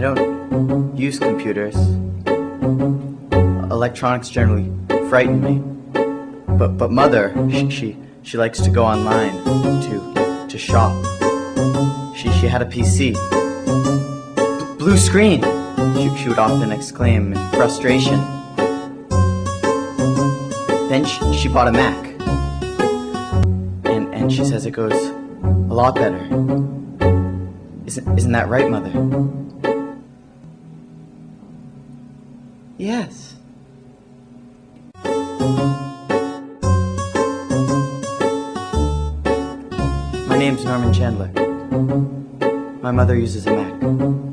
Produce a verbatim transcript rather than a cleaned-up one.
don't use computers. Electronics generally frighten me. But but mother, she she, she likes to go online to to shop. She she had a P C. B- blue screen, she, she would often exclaim in frustration. Then she, she bought a Mac. And and she says it goes a lot better. Isn't isn't that right, mother? Yes. My name's Norman Chandler. My mother uses a Mac.